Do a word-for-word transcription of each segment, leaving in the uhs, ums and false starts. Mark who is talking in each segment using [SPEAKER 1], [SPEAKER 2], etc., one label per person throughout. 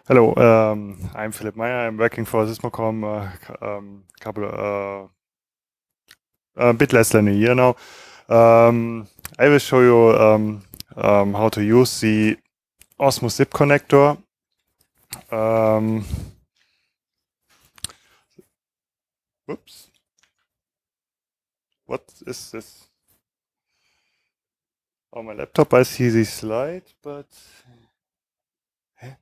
[SPEAKER 1] Hello, um, I'm Philip Meyer. I'm working for Sysmocom a uh, um, couple uh, a bit less than a year now. Um, I will show you um, um, how to use the Osmo zip connector. Um, whoops. What is this? On my laptop I see the slide, but Hä?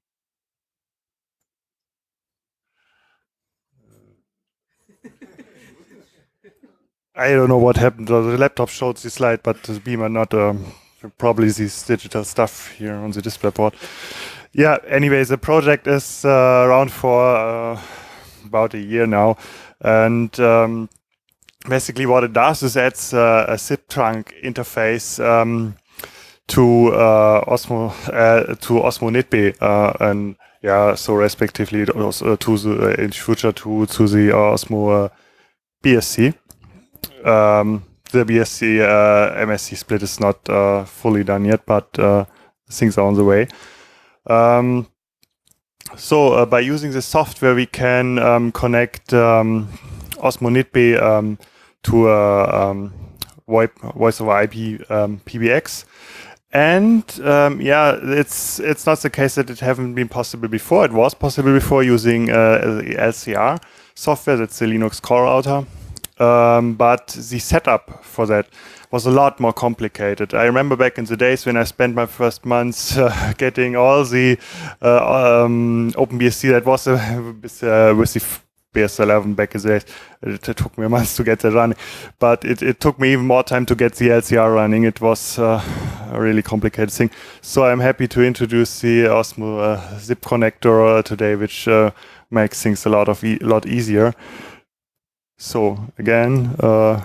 [SPEAKER 1] I don't know what happened. The laptop showed the slide, but the beamer not. Um, probably this digital stuff here on the display board. Yeah, anyway, the project is uh, around for uh, about a year now. And um, basically what it does is adds uh, a zip trunk interface um, to uh, Osmo uh, to Osmo Nitbe, uh, and yeah, so respectively also, uh, to the uh, in future to to the uh, Osmo uh, B S C. Um, the B S C uh, M S C split is not uh, fully done yet, but uh, things are on the way. Um, so uh, by using the software, we can um, connect um, Osmo Nitbe um, to a um, voice over I P um, P B X. And um, yeah, it's it's not the case that it haven't been possible before. It was possible before using uh, L C R software. That's the Linux Core Router. Um, but the setup for that was a lot more complicated. I remember back in the days when I spent my first months uh, getting all the uh, um, OpenBSD that was uh, with, uh, with the B S eleven back in the days. It, it took me months to get that running, but it, it took me even more time to get the L C R running. It was uh, a really complicated thing. So I'm happy to introduce the Osmo uh, zip connector uh, today, which uh, makes things a lot of e lot easier. So again, uh,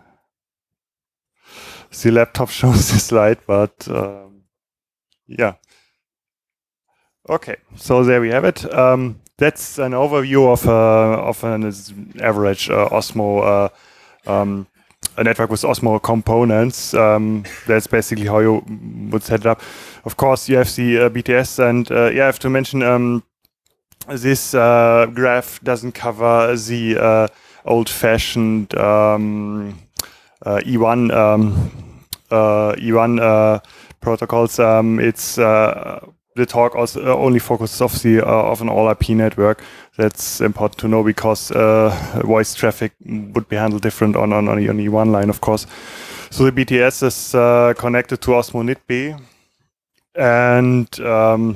[SPEAKER 1] the laptop shows the slide, but um, yeah. Okay, so there we have it. Um, that's an overview of, uh, of an average uh, Osmo uh, um, a network with Osmo components. Um, that's basically how you would set it up. Of course, you have the uh, B T S, and uh, yeah, I have to mention um, this uh, graph doesn't cover the uh, old-fashioned um, uh, E one um, uh, E one uh, protocols. Um, it's uh, the talk also uh, only focuses of the uh, of an all I P network. That's important to know because uh, voice traffic would be handled different on on, on the E one line, of course. So the B T S is uh, connected to Osmo Nitbe, and um,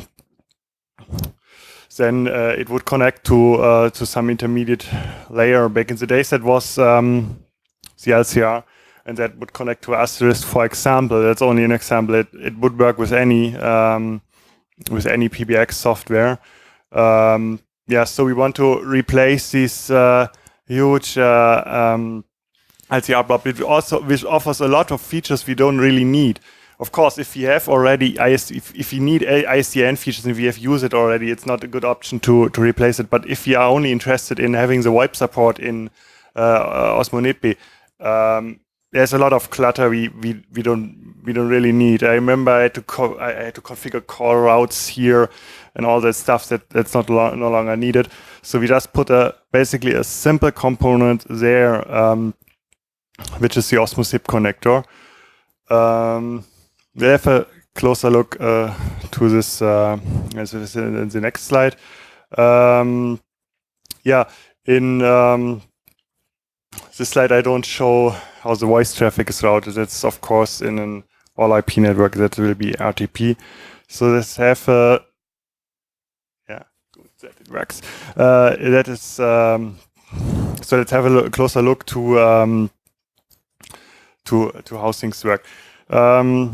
[SPEAKER 1] then uh, it would connect to uh, to some intermediate layer. Back in the days, that was um, the L C R, and that would connect to Asterisk, for example. That's only an example. It, it would work with any um, with any P B X software. Um, yeah, so we want to replace this uh, huge uh, um, L C R blob, which also which offers a lot of features we don't really need. Of course, if you have already I S, if, if you need I S D N features and we have used it already, it's not a good option to to replace it. But if you are only interested in having the VoIP support in uh, Osmo Nitbe, um, there's a lot of clutter we, we we don't we don't really need. I remember I had to co I had to configure call routes here and all that stuff that that's not lo no longer needed. So we just put a basically a simple component there, um, which is the Osmo zip connector. Um, we have a closer look uh, to this uh, as it is in the next slide. Um, yeah, in um, this slide I don't show how the voice traffic is routed. It's of course in an all I P network that will be R T P. So let's have a yeah, good that it works. Uh, that is um, so let's have a look, closer look to um, to to how things work. Um,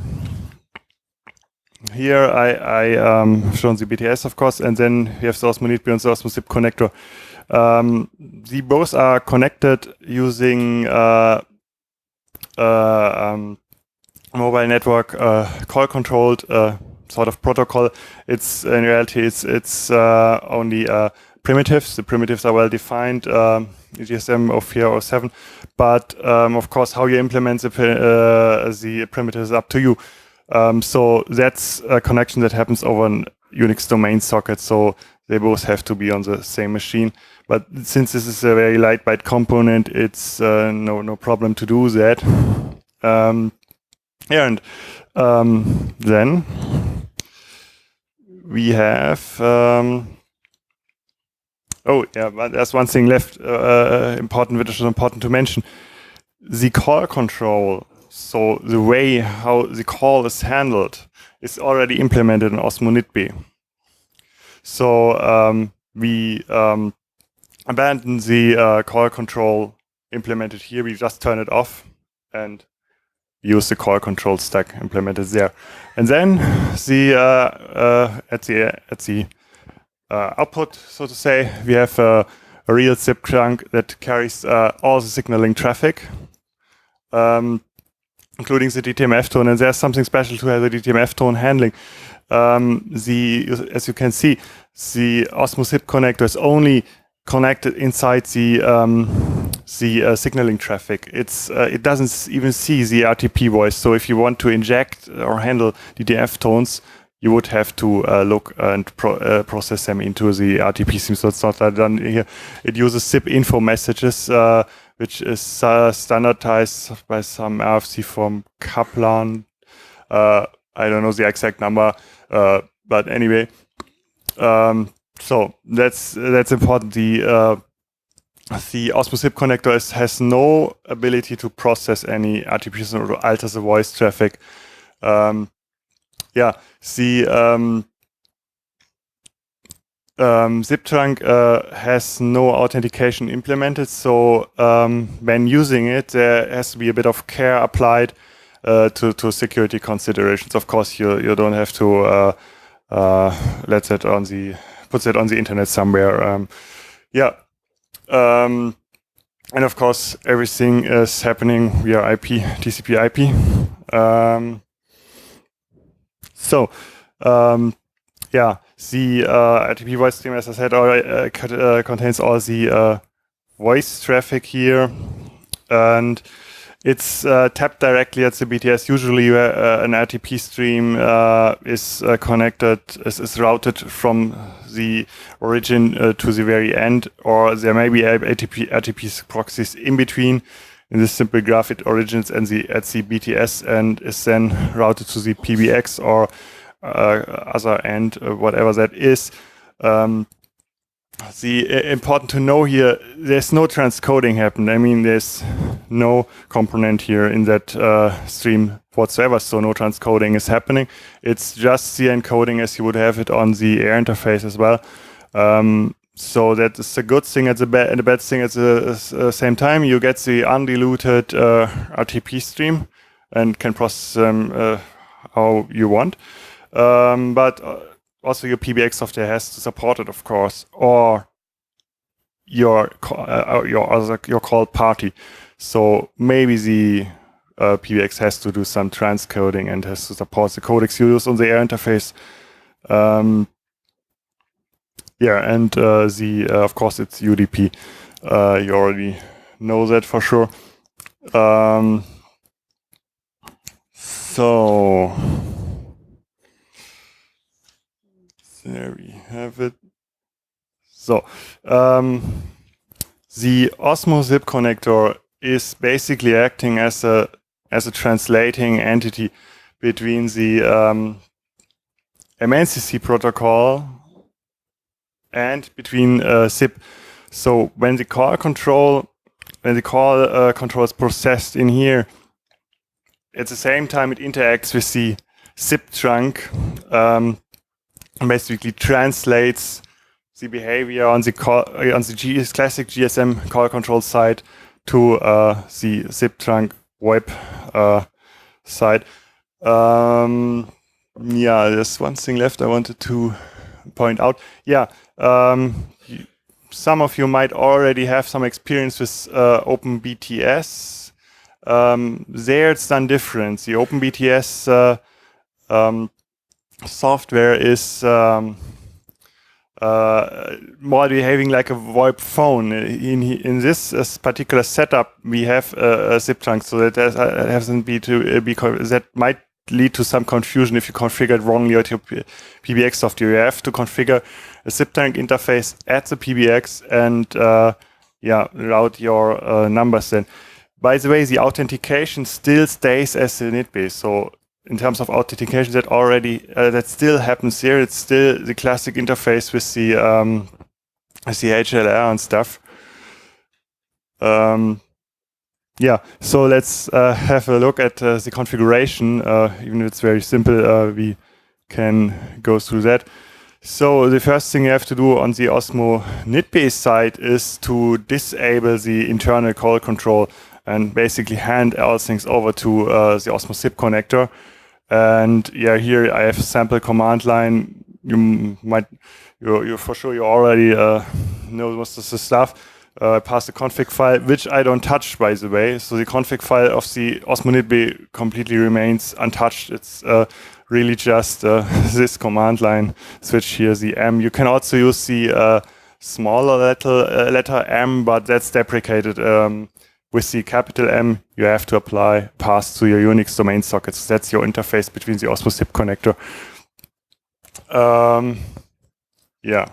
[SPEAKER 1] here I, I um, shown the B T S, of course, and then we have the Osmo Nitbe and the Osmo zip connector. Um, the both are connected using uh, uh, um, mobile network uh, call controlled uh, sort of protocol. It's in reality it's it's uh, only uh, primitives. The primitives are well defined, um, E G S M zero four zero seven, but um, of course how you implement the, uh, the primitives is up to you. Um, so that's a connection that happens over an Unix domain socket, so they both have to be on the same machine. But since this is a very lightweight component, it's uh, no no problem to do that. Um, yeah, and um, then we have. Um, oh yeah, but there's one thing left uh, important, which is important to mention: the call control. So the way how the call is handled is already implemented in Osmo N I T B. So um, we um, abandon the uh, call control implemented here. We just turn it off and use the call control stack implemented there. And then the uh, uh, at the at the uh, output, so to say, we have a, a real zip trunk that carries uh, all the signaling traffic, um, including the D T M F tone. And there's something special to have the D T M F tone handling. Um, the as you can see, the Osmo zip connector is only connected inside the um, the uh, signaling traffic. It's uh, it doesn't even see the R T P voice. So if you want to inject or handle D T M F tones, you would have to uh, look and pro uh, process them into the R T P stream. So it's not done here. It uses zip info messages, uh, which is uh, standardized by some R F C from Kaplan. Uh, I don't know the exact number, uh, but anyway. Um, so that's that's important. The uh, the Osmo zip connector is, has no ability to process any R T Ps or to alter the voice traffic. Um, yeah, the um, um, zip trunk uh, has no authentication implemented. So um, when using it, there has to be a bit of care applied uh, to to security considerations. Of course, you you don't have to uh, uh, let that on the put that on the internet somewhere. Um, yeah. Um, and of course, everything is happening via I P, T C P I P. Um, so, um, yeah, the uh, R T P voice stream, as I said, already, uh, uh, contains all the uh, voice traffic here, and it's uh, tapped directly at the B T S. Usually, uh, an R T P stream uh, is uh, connected, is, is routed from the origin uh, to the very end, or there may be R T P, R T P proxies in between. In this simple graph, it origins and the, at the B T S and is then routed to the P B X or uh, other end, uh, whatever that is. Um, The uh, important to know here, there's no transcoding happened. I mean, there's no component here in that uh, stream whatsoever, so no transcoding is happening. It's just the encoding as you would have it on the air interface as well. Um, so that is a good thing at the bad and the bad thing at the uh, same time. You get the undiluted uh, R T P stream and can process them uh, how you want. Um, but uh, also, your P B X software has to support it, of course, or your uh, your other your called party. So maybe the uh, P B X has to do some transcoding and has to support the codecs you use on the air interface. Um, yeah, and uh, the uh, of course it's U D P. Uh, you already know that for sure. Um, so. There we have it. So, um, the Osmo zip connector is basically acting as a as a translating entity between the um, M N C C protocol and between uh, zip. So when the call control when the call uh, control is processed in here, at the same time it interacts with the zip trunk. Um, basically translates the behavior on the call, on the G S, classic G S M call control side to uh, the zip trunk VoIP uh, side. Um, yeah, there's one thing left I wanted to point out. Yeah, um, you, some of you might already have some experience with uh, OpenBTS. Um, there it's done different. The OpenBTS uh, um, software is um, uh, more behaving like a VoIP phone. In in this uh, particular setup, we have a, a zip trunk, so that that hasn't be to uh, be that might lead to some confusion if you configure it wrongly at your P B X software. You have to configure a SIP-trunk interface at the P B X and uh, yeah, route your uh, numbers then. By the way, the authentication still stays as the N I T B. So in terms of authentication, that already uh, that still happens here. It's still the classic interface with the um, with the H L R and stuff. Um, yeah, so let's uh, have a look at uh, the configuration. Uh, even if it's very simple, uh, we can go through that. So the first thing you have to do on the Osmo N I T B side is to disable the internal call control and basically hand all things over to uh, the Osmo SIP connector. And yeah, here I have a sample command line. You might, you, you for sure you already uh, know most of the stuff. Uh, I pass the config file, which I don't touch, by the way. So the config file of the Osmo N I T B completely remains untouched. It's uh, really just uh, this command line switch here, the M. You can also use the uh, smaller letter, uh, letter M, but that's deprecated. Um, with the capital M, you have to apply pass to your Unix domain sockets. That's your interface between the Osmo SIP connector. Um, yeah.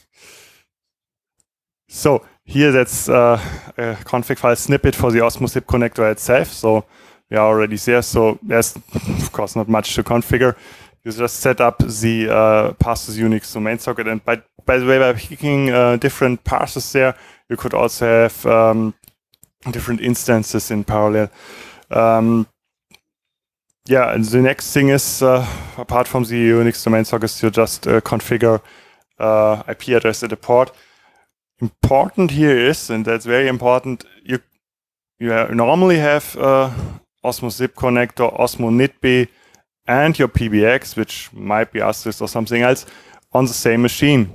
[SPEAKER 1] So here that's uh, a config file snippet for the Osmo SIP connector itself. So we are already there. So there's of course not much to configure. You just set up the uh, pass to the Unix domain socket. And by, by the way, by picking uh, different parsers there, you could also have um, different instances in parallel. Um, yeah, and the next thing is, uh, apart from the Unix domain sockets, you just uh, configure uh, I P address at the port. Important here is, and that's very important, you you normally have uh, Osmo SIP connector, Osmo N I T B, and your P B X, which might be Asterisk or something else, on the same machine.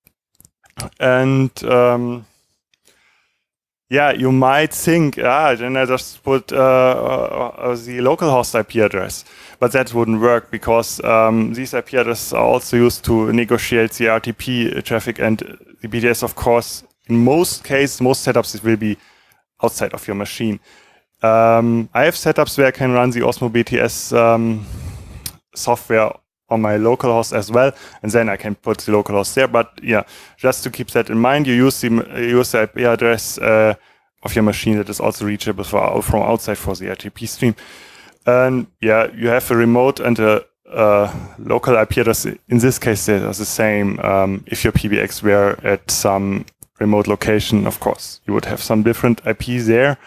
[SPEAKER 1] And um, yeah, you might think, ah, then I just put uh, uh, the localhost I P address. But that wouldn't work because um, these I P addresses are also used to negotiate the R T P traffic, and the B T S, of course, in most cases, most setups, it will be outside of your machine. Um, I have setups where I can run the Osmo B T S um, software on my localhost as well, and then I can put the localhost there. But yeah, just to keep that in mind, you use the, you use the I P address uh, of your machine that is also reachable for, from outside for the R T P stream. And yeah, you have a remote and a, a local I P address. In this case, they are the same. Um, if your P B X were at some remote location, of course, you would have some different I Ps there.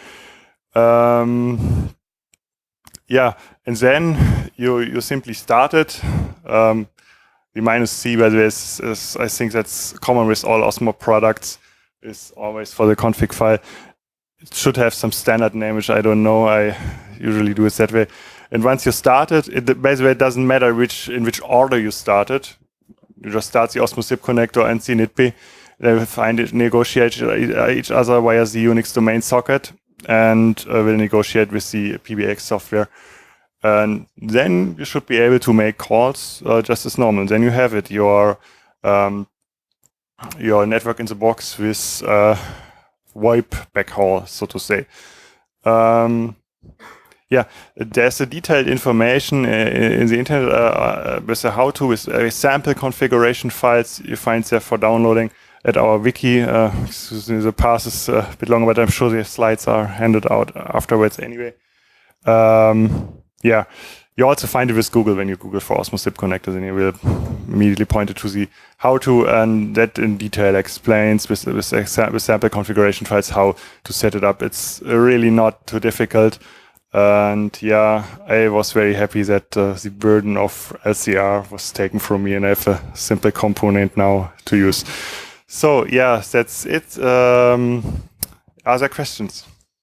[SPEAKER 1] Um, yeah, and then you you simply start it. Um, the minus C, by the way, is, is, I think that's common with all Osmo products, is always for the config file. It should have some standard name, which I don't know. I usually do it that way. And once you start it, it by the way, it doesn't matter which in which order you start it. You just start the Osmo SIP connector and the N I T B. They will find it, negotiate each other via the Unix domain socket, and uh, will negotiate with the P B X software. And then you should be able to make calls uh, just as normal. Then you have it, your um, your network in the box with uh, VoIP backhaul, so to say. Um, yeah, there's a detailed information in the internet uh, with a how-to, with uh, sample configuration files you find there for downloading at our wiki. Uh, excuse me, the path is a bit longer, but I'm sure the slides are handed out afterwards anyway. Um, yeah, you also find it with Google when you Google for Osmo SIP connectors, and you will immediately point it to the how-to, and that in detail explains with, with, with sample configuration files how to set it up. It's really not too difficult. And yeah, I was very happy that uh, the burden of L C R was taken from me, and I have a simple component now to use. So yeah, that's it. Um, other questions?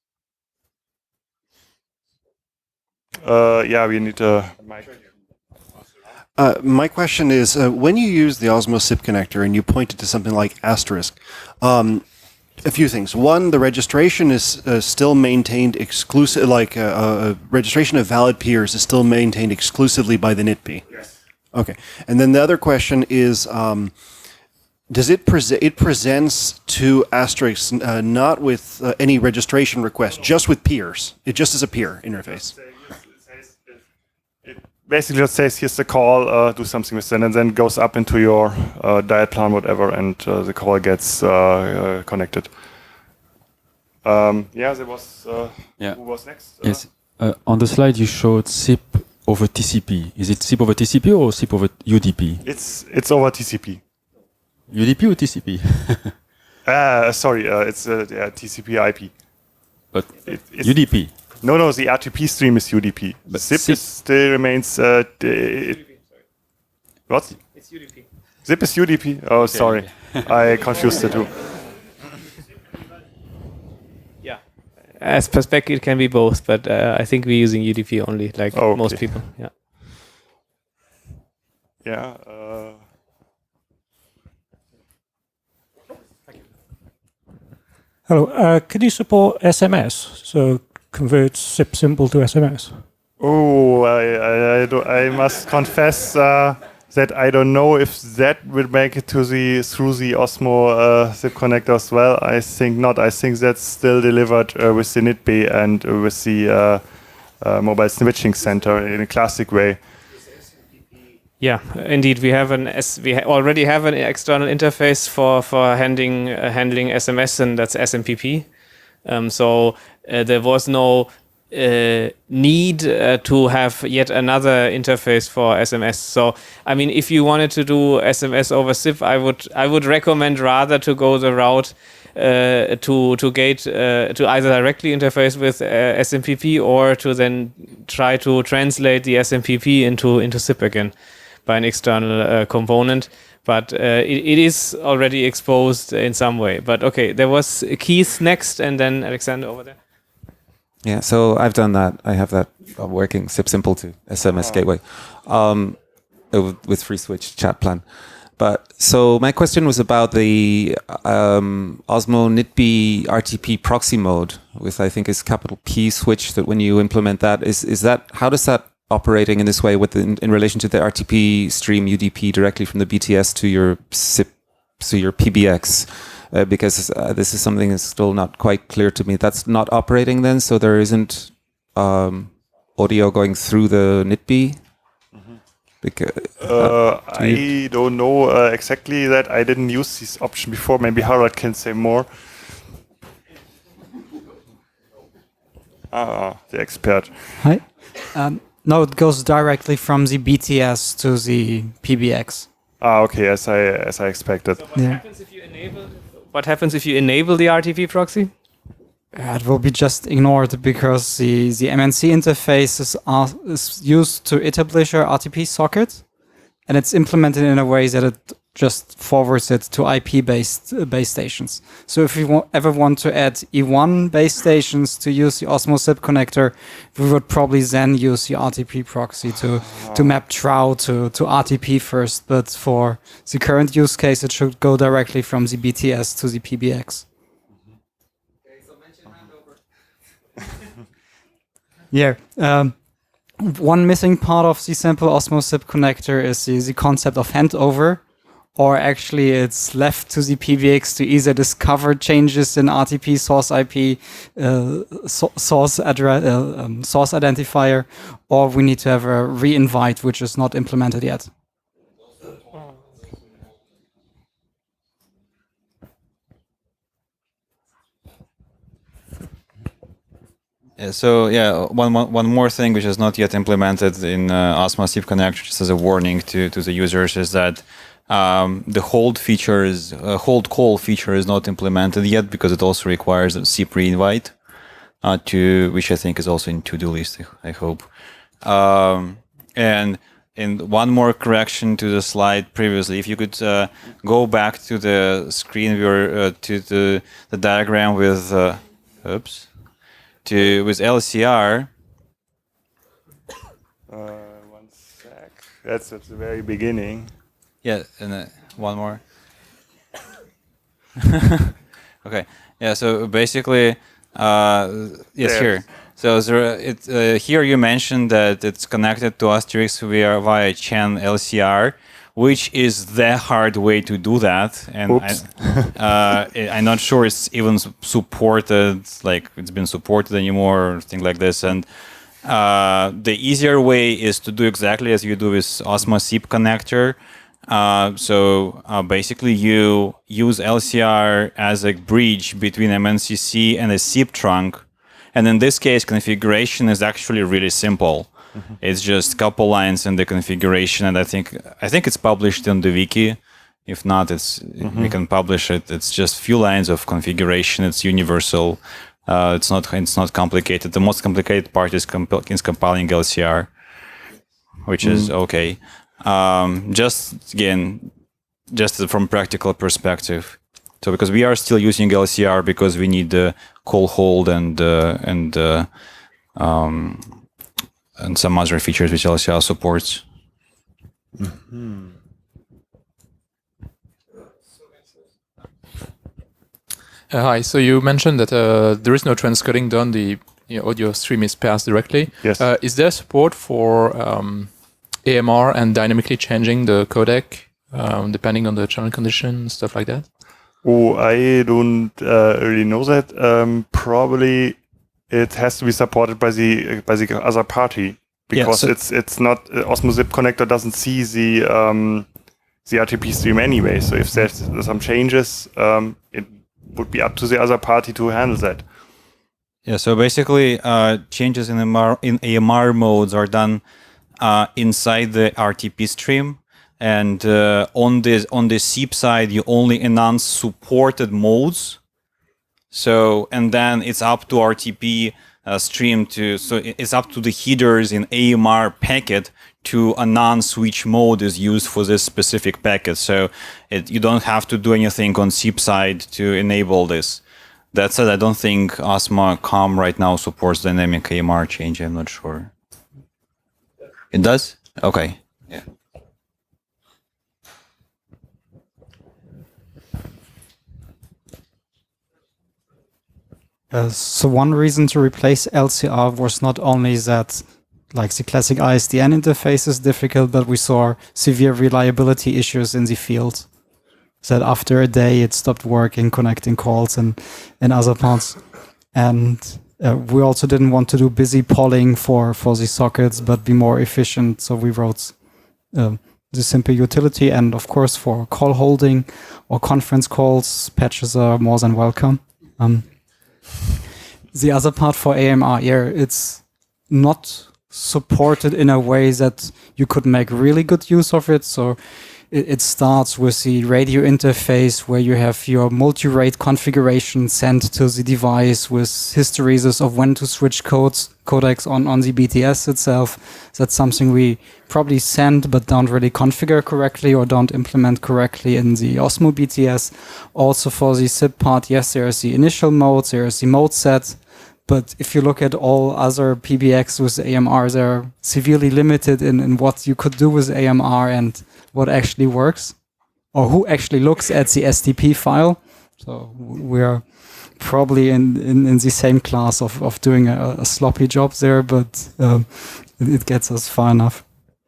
[SPEAKER 1] Uh, yeah, we need a mic.
[SPEAKER 2] Uh, my question is, uh, when you use the Osmo SIP connector and you pointed to something like Asterisk, um, a few things. One, the registration is uh, still maintained exclusive, like uh, uh, registration of valid peers is still maintained exclusively by the N I T B.
[SPEAKER 1] Yes.
[SPEAKER 2] Okay. And then the other question is, um, does it present, it presents to Asterisk uh, not with uh, any registration request, just with peers? It just is a peer interface.
[SPEAKER 1] basically just says, here's the call, uh, do something with it, and then goes up into your uh, dial plan, whatever, and uh, the call gets uh, uh, connected. Um, yeah, there was, uh,
[SPEAKER 3] yeah.
[SPEAKER 1] who was next?
[SPEAKER 3] Yes, uh, on the slide you showed S I P over T C P. Is it S I P over T C P or S I P over U D P?
[SPEAKER 1] It's it's over T C P.
[SPEAKER 3] U D P or T C P?
[SPEAKER 1] uh, sorry, uh, it's uh, yeah, T C P I P.
[SPEAKER 3] But
[SPEAKER 1] it, it's
[SPEAKER 3] U D P?
[SPEAKER 1] No, no, the R T P stream is U D P. But S I P, S I P is still remains... Uh, it, what?
[SPEAKER 4] It's U D P.
[SPEAKER 1] S I P is U D P? Oh, okay. Sorry. I confused the two.
[SPEAKER 4] Yeah. As per spec, it can be both, but uh, I think we're using U D P only, like
[SPEAKER 1] oh, okay.
[SPEAKER 4] most people. Yeah.
[SPEAKER 1] Yeah. Uh,
[SPEAKER 5] Hello. Uh, can you support S M S? So convert S I P symbol to S M S.
[SPEAKER 1] Oh, I I, I, do, I must confess uh, that I don't know if that will make it to the through the Osmo uh, S I P connector as well. I think not. I think that's still delivered uh, with the N I T B and uh, with the uh, uh, mobile switching center in a classic way.
[SPEAKER 4] Yeah, indeed, we have an S. We ha already have an external interface for for handling uh, handling S M S, and that's S M P P. Um, so uh, there was no uh, need uh, to have yet another interface for S M S. So I mean, if you wanted to do S M S over S I P, I would I would recommend rather to go the route uh, to to gate uh, to either directly interface with uh, S M P P or to then try to translate the S M P P into into S I P again by an external uh, component, but uh, it, it is already exposed in some way. But okay, there was Keith next, and then Alexander over there.
[SPEAKER 6] Yeah, so I've done that. I have that uh, working S I P simple to S M S oh. gateway um, with FreeSwitch chat plan. But so my question was about the um, Osmo N I T B R T P proxy mode with, I think, is capital P switch. That when you implement that, is is that how does that operating in this way with the, in, in relation to the R T P stream U D P directly from the B T S to your S I P, to your P B X, uh, because uh, this is something that's still not quite clear to me. That's not operating then, so there isn't um, audio going through the N I T B.
[SPEAKER 1] Mm-hmm.
[SPEAKER 6] Because
[SPEAKER 1] uh,
[SPEAKER 6] uh,
[SPEAKER 1] do I don't know uh, exactly that. I didn't use this option before. Maybe Harald can say more. Ah, the expert.
[SPEAKER 7] Hi. Um, No, it goes directly from the B T S to the P B X.
[SPEAKER 1] Ah, okay, as I as I expected.
[SPEAKER 4] So what yeah. happens if you enable? What happens if you enable the R T P proxy?
[SPEAKER 7] Uh, it will be just ignored because the the M N C interface is uh, is used to establish a R T P socket, and it's implemented in a way that it just forwards it to I P-based uh, base stations. So if you wa ever want to add E one base stations to use the Osmo S I P connector, we would probably then use the R T P proxy to, to map T R O to, to R T P first. But for the current use case, it should go directly from the B T S to the P B X.
[SPEAKER 4] Okay, so mention handover.
[SPEAKER 7] Yeah. Um, one missing part of the simple Osmo S I P connector is the, the concept of handover. Or actually, it's left to the P B X to either discover changes in R T P source I P uh, so source address uh, um, source identifier, or we need to have a re-invite, which is not implemented yet.
[SPEAKER 3] Yeah, so yeah, one, one one more thing which is not yet implemented in uh, Osmo S I P connector, just as a warning to to the users, is that Um, the hold feature is uh, hold call feature is not implemented yet because it also requires a S I P re-invite, uh, to which I think is also in to-do list. I hope. Um, and and one more correction to the slide previously. If you could uh, go back to the screen viewer uh, to the the diagram with uh, oops to with L C R.
[SPEAKER 1] Uh, one sec. That's at the very beginning.
[SPEAKER 3] Yeah, and uh, one more. Okay. Yeah. So basically, uh, yes,
[SPEAKER 1] there.
[SPEAKER 3] here. So there, it, uh, here you mentioned that it's connected to Asterix via via C H A N L C R, which is the hard way to do that, and I, uh, I'm not sure it's even supported, like it's been supported anymore, or thing like this. And Uh, the easier way is to do exactly as you do with Osmo S I P connector. Uh, so uh, basically, you use L C R as a bridge between M N C C and a S I P trunk. And in this case, configuration is actually really simple. Mm-hmm. It's just a couple lines in the configuration, and I think I think it's published in the wiki. If not, it's mm-hmm. we can publish it. It's just few lines of configuration. It's universal. Uh, it's not it's not complicated. The most complicated part is, comp- is compiling L C R, which mm. is okay. Um, just again, just from practical perspective. So because we are still using L C R because we need the call hold and uh, and uh, um, and some other features which L C R supports.
[SPEAKER 1] Mm-hmm.
[SPEAKER 8] Uh, hi. So you mentioned that uh, there is no transcoding done. The you know, audio stream is passed directly.
[SPEAKER 1] Yes.
[SPEAKER 8] Uh, is there support for um, A M R and dynamically changing the codec um, depending on the channel condition, stuff like that?
[SPEAKER 1] Oh, I don't uh, really know that. Um, probably it has to be supported by the by the other party because
[SPEAKER 3] yeah, so
[SPEAKER 1] it's it's not uh, Osmo S I P connector doesn't see the um, the R T P stream anyway. So if there's some changes, um, it would be up to the other party to handle that.
[SPEAKER 3] Yeah. So basically, uh, changes in A M R in A M R modes are done uh, inside the R T P stream. And uh, on this on the S I P side, you only announce supported modes. So and then it's up to R T P uh, stream to so it's up to the headers in A M R packet to announce which mode is used for this specific packet. So it, you don't have to do anything on S I P side to enable this. That said, I don't think Osmo Com right now supports dynamic A M R change. I'm not sure. It does? Okay. Yeah.
[SPEAKER 7] Uh, so one reason to replace L C R was not only that like the classic I S D N interface is difficult, but we saw severe reliability issues in the field. That after a day it stopped working, connecting calls and, and other parts. And uh, we also didn't want to do busy polling for, for the sockets, but be more efficient. So we wrote uh, the simple utility, and of course for call holding or conference calls, patches are more than welcome. Um, The other part for A M R, yeah, it's not supported in a way that you could make really good use of it. So it, it starts with the radio interface where you have your multi-rate configuration sent to the device with histories of when to switch codes, codecs on, on the B T S itself. That's something we probably send but don't really configure correctly or don't implement correctly in the Osmo B T S. Also for the S I P part, yes, there is the initial mode, there is the mode set. But if you look at all other P B X with A M R, they're severely limited in, in what you could do with A M R and what actually works, or who actually looks at the S T P file. So we're probably in, in, in the same class of, of doing a, a sloppy job there, but um, it, it gets us far enough.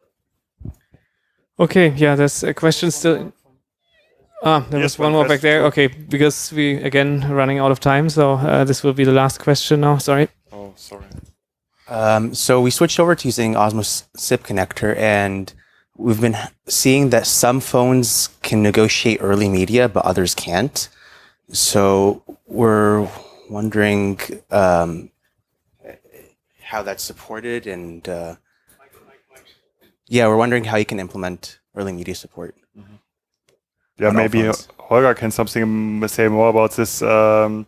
[SPEAKER 4] Okay, yeah, there's a question still. Ah, there
[SPEAKER 1] Yes,
[SPEAKER 4] was one
[SPEAKER 1] one
[SPEAKER 4] more back
[SPEAKER 1] question.
[SPEAKER 4] there. Okay, because we, again, running out of time, so uh, this will be the last question now. Sorry.
[SPEAKER 1] Oh, sorry.
[SPEAKER 9] Um, so we switched over to using Osmo S I P connector, and we've been seeing that some phones can negotiate early media, but others can't. So we're wondering um, how that's supported, and uh, yeah, we're wondering how you can implement early media support.
[SPEAKER 1] Mm-hmm. Yeah,
[SPEAKER 9] on all
[SPEAKER 1] maybe
[SPEAKER 9] phones.
[SPEAKER 1] Holger can something say more about this. Um,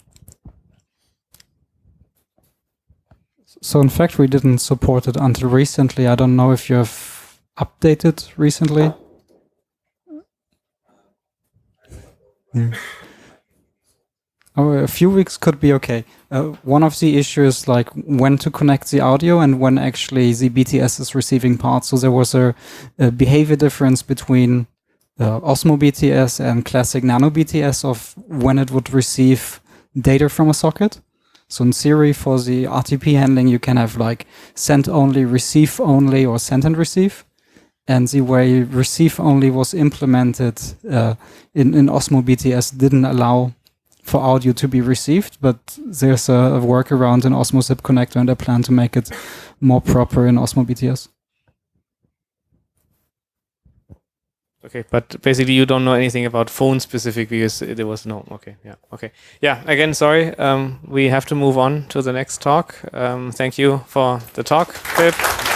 [SPEAKER 7] So in fact, we didn't support it until recently. I don't know if you have updated recently. Yeah. Oh, a few weeks could be okay. Uh, one of the issues is like when to connect the audio and when actually the B T S is receiving parts. So there was a, a behavior difference between uh, Osmo B T S and classic Nano B T S of when it would receive data from a socket. So in theory, for the R T P handling, you can have like send only, receive only, or send and receive. And the way receive only was implemented uh, in, in Osmo B T S didn't allow for audio to be received, but there's a, a workaround in Osmo S I P connector, and I plan to make it more proper in Osmo B T S.
[SPEAKER 4] Okay, but basically you don't know anything about phone specific because there was no, okay, yeah, okay. Yeah, again, sorry, um, we have to move on to the next talk. Um, thank you for the talk, Philip.